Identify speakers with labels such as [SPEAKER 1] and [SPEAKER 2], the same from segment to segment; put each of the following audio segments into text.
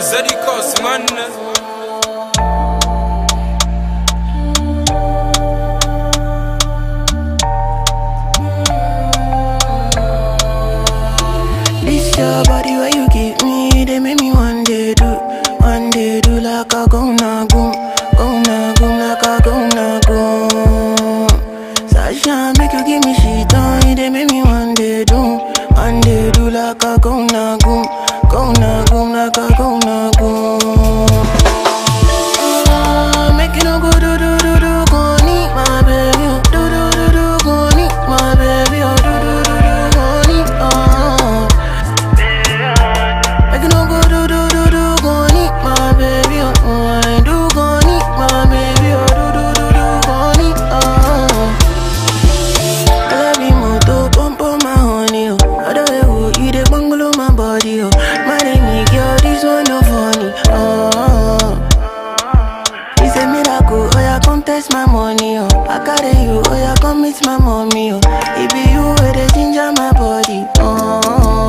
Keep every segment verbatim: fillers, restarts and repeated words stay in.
[SPEAKER 1] Zeddy Cost, man.
[SPEAKER 2] This your body where you give me, they make me one day do, one day do like a go na goom, go na goom like a go na goom. Sasha make you give me shit on, they make me one day do, one day do like a go na goom, go na goom like a go na goom. Uh, make you no go do do do do, go need my baby, oh. Do do do do, go need my baby, oh. Do do do do, go need, oh. Make you no go do do do do, go need my baby, oh. I do go need my baby, oh. Do do do do, go need, oh. I love you more to pump on my honey, oh. Other way, oh, you dey bungalow my body, oh. My name girl, this one no funny, oh. It's a miracle, oh yeah, come test my money, oh. I carry you, oh yeah, come meet my mommy, oh. It be you where they ginger my body, oh.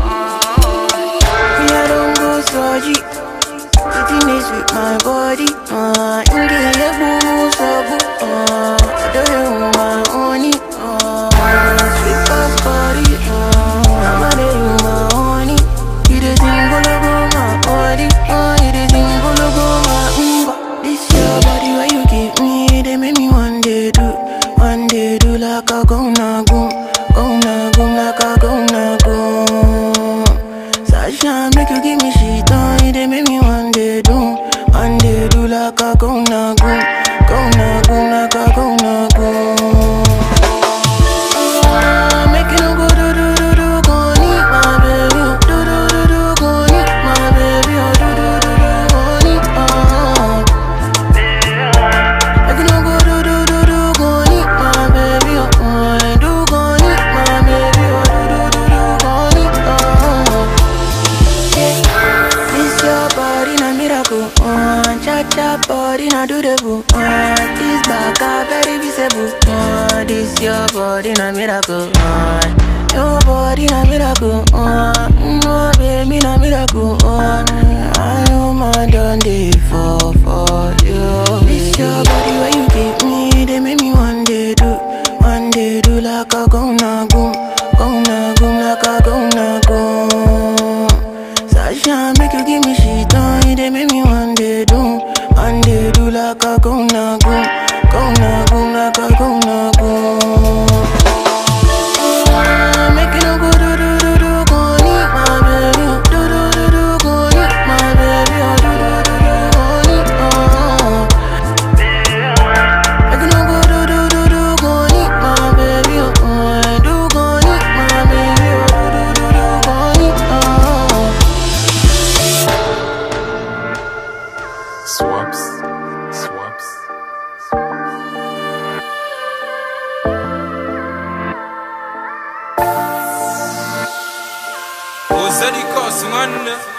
[SPEAKER 2] Me I don't go surgery, sitting is with my body, uh. Inge ye boo so boo, uh. I don't know my honey, uh. Sweet ass body, uh. I'm a day you my honey. You the thing go logo my body, uh. You the thing go logo my umba. This your body where you give me, they make me one day do, one day do like a go na goom, go na goom like a go na goom. Sasha make you give me shit on, they make me one day do, one day do like a go na goom, go na goom like a go na goom. Uh, make you no go do do do do, go need my baby, oh. Do do do do, go need my baby, oh. Do do do do, go need, oh. Make you no go do do do do, go need my baby, oh. I do go need my baby, oh. Do do do do, go need, oh. Yeah. This your body na miracle, oh. Cha cha body na do the boo, oh. This back a very visible, oh. This your body na miracle, oh. Your body na miracle, oh. No baby na miracle, oh. I know my done day for for you. This your body where you give me, they make me one day do, one day do like a go na goom, go na goom like a go na goom. Sasha make you give me shit on, they make me one day do, one day do like a go na goom, go na goom like a go na goom. Uh, make you no go do do do do, go need my baby, oh. Do do do do, go need my baby, oh. Do do do do, go need, oh. Make you no go do do do do, go need my baby, oh. I do go need my baby, oh. Do do do do, go need, oh.
[SPEAKER 1] Swaps, swaps. Oh, Zeddy Cost, man.